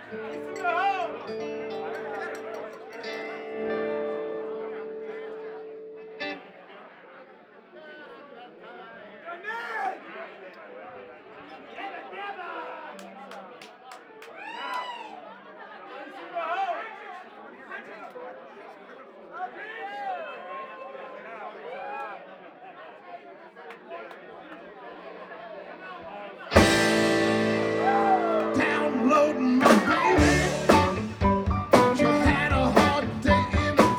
Downloading my baby. She had a hard day in the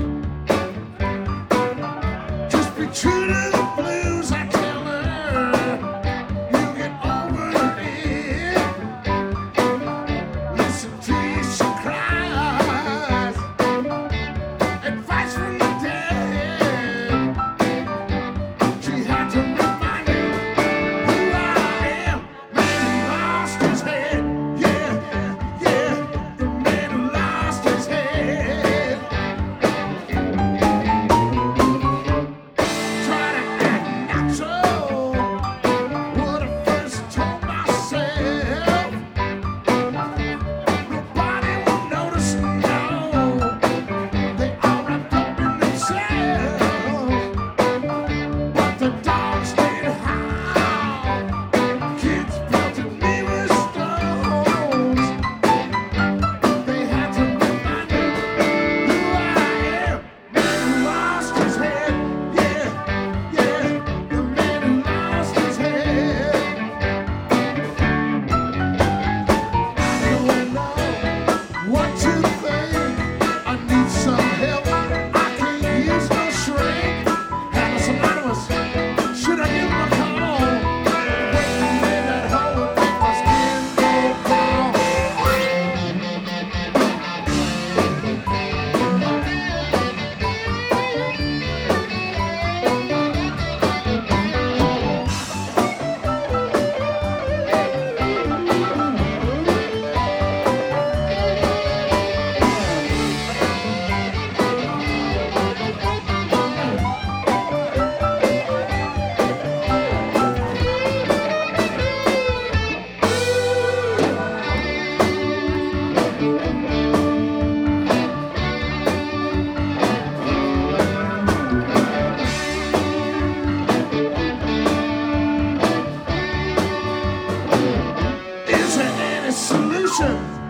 pen. Just be true to the blues, I tell her. You get over it. Listen to you, she cries. Advice from the dead. She had to remind me who I am. Man who lost his head. Yeah, yeah. The man who lost his head. Try to act natural. What I first told myself. Nobody will notice, no. They all wrapped up in themselves. But the dogs did howl. Kids pelted me with stones. They had to remind me who I am. Man who lost his head. Yeah, yeah. The man who lost his head. I don't know what to think. I need some help. I can't use no shrink. Alice Anonymous, should I give him a call? Waiting in that hole and make my skin go crawl. Is there any solution?